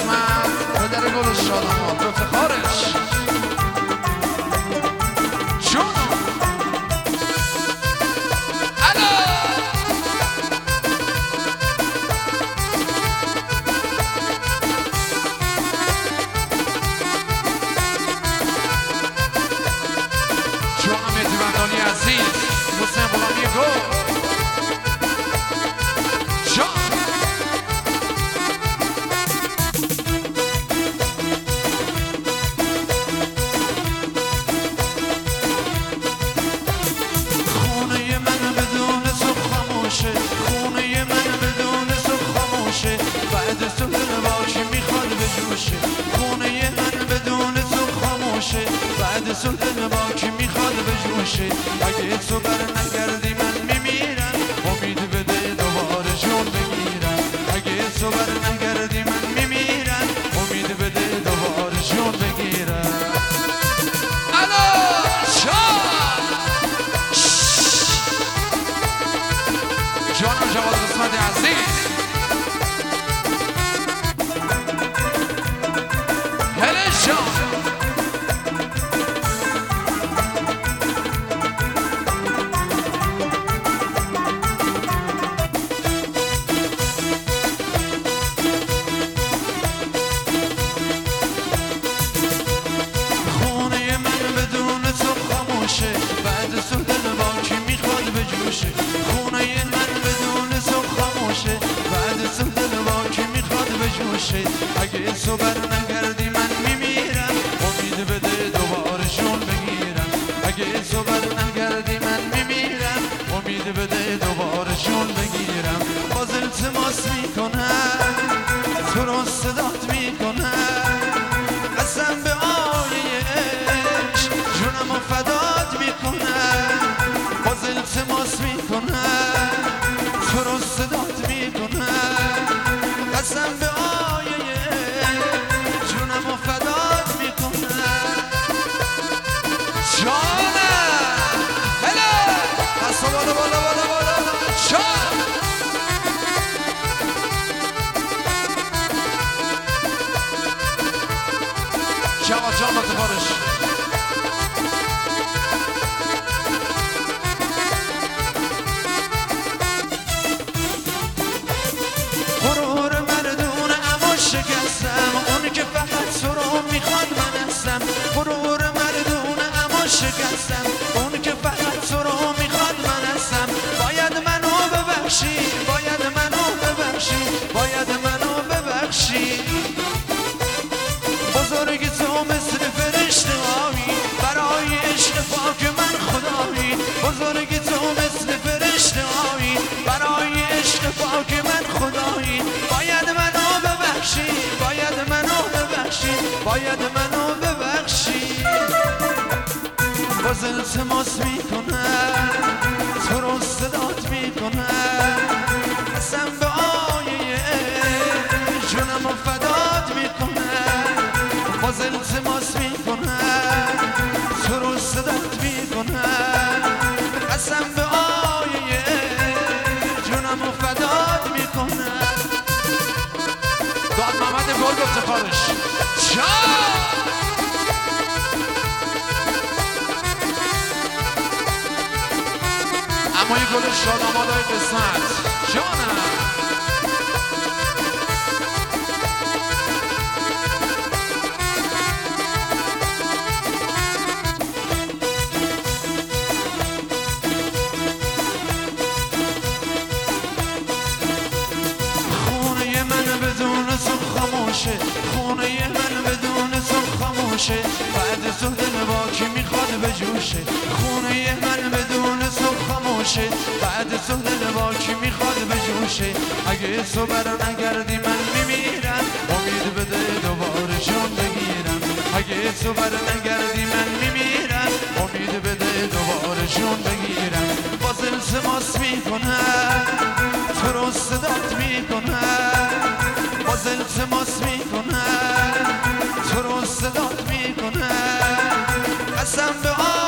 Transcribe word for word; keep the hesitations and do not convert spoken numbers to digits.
قسمت پدر گل شادمان به افتخارش جون عزیز حسین غلامی گل جان خونه من بدون تو خاموشه خونه من بدون تو خاموشه بعد تو دل باکی میخواد بجوشه خونه من بدون تو خاموشه بعد تو دل باکی میخواد بجوشه اگه تو بر نگردی من میمیرم امید بده دوباره جون بگیرم اگه تو بر نگردی من میمیرم امید بده دوباره جون بگیرم الو شان جانم جواد قسمت عزیز هله جان بعد تو دل باکی میخواد بجوشه خونه من بدون تو خاموشه بعد تو دل باکی میخواد بجوشه اگه تو بر نگردی من میمیرم امید بده دوباره جون بگیرم اگه تو بر نگردی من میمیرم امید بده دوباره جون بگیرم باز التماس میکنم تو رو صدات میکنم قسم به آیه عشق جونم و فدات میکنم باز التماس میکنم تو رو صدات میکنم قسم به آیه جونم و فدات میکنم جانم هلا دست بالا بالا بالا بالا جان جواد جان با تفارش غرور مردون اما شکستم اون که فقط تو رو میخواد من هستم غرور مردون اما شکستم اون که فقط تو رو میخواد من هستم باید منو ببخشی باید منو ببخشی باید منو ببخشی بزرگ تو مثل فرشته هایی برای عشق پاک من خدایی بزرگ تو مثل فرشته هایی برای عشق پاک من خدایی باید منو ببخشی باید منو ببخشی باید منو ببخشی باز التماس میکنم تو رو صدات میکنم قسم به آیه جونم و فدات میکنم باز التماس میکنم تو رو صدات میکنم قسم به آیه جونم و فدات میکنم داد محمد گل به افتخارش جان اما یه گل شادامادای قسمت جانم خونه من بدون تو خاموشه خونه من بدون تو خاموشه بعد تو دل باکی میخواد بجوشه خونه من بدون تو خاموشه بعد تو دل باکی میخواد بجوشه اگه تو بر نگردی من میمیرم امید بده دوباره جون بگیرم اگه تو بر نگردی من میمیرم امید بده دوباره جون بگیرم باز التماس میکنم تو رو صدات میکنم باز التماس میکنم تو رو صدات میکنم قسم به